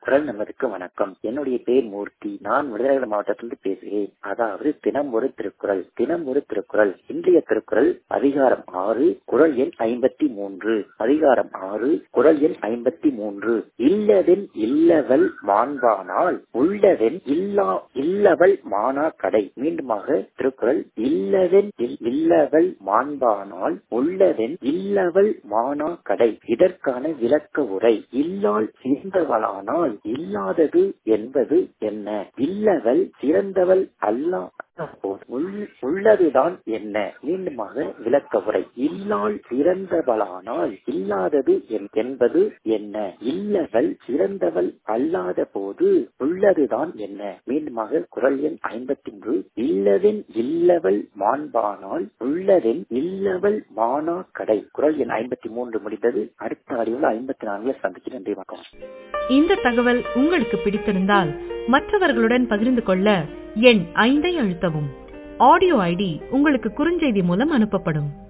குரல் நமதுக்கு வணக்கம். என்னுடைய பேர் மூர்த்தி. நான் விருதுநகர் மாவட்டத்திலிருந்து பேசுகிறேன். அதாவது தினம் ஒரு திருக்குறள். இன்றைய திருக்குறள் அதிகாரம் 6 குறள் எண் 53. அதிகாரம் 6 குறள் எண் 53. இல்லதென் இல்லவல் மாண்பானால் உள்ளதென் இல்லவல் மானா கடை. மீண்டுமாக திருக்குறள் இல்லதென் இல்லவல் மாண்பானால் உள்ளதென் இல்லவல் மானா கடை. இதற்கான விளக்க உரை. இல்லால் சிறந்தவளானால் இல்லாதது என்பது என்ன? இல்லவள் சிறந்தவள் அல்ல உள்ளதுதான் என்ன? மீண்டுமாக விளக்க உரை. இல்லால் சிறந்தவளானால் இல்லாதது என்பது என்ன? இல்லவள் சிறந்தவள் அல்லாத போது உள்ளதுதான் என்ன? மீண்டுமாக குறள் எண் 53. இல்லதென் இல்லவள் மாண்பானால் உள்ளதென் இல்லவள் மானா கடை. குறள் எண் 53 முடிந்தது. அடுத்த ஆடியோவில் 54 சந்திக்கிறேன். நன்றி, வணக்கம். இந்த தகவல் உங்களுக்கு பிடித்திருந்தால் மற்றவர்களுடன் பகிர்ந்து கொள்ள எண் 5 அழுத்தவும். ஆடியோ ஐடி உங்களுக்கு குறுஞ்செய்தி மூலம் அனுப்பப்படும்.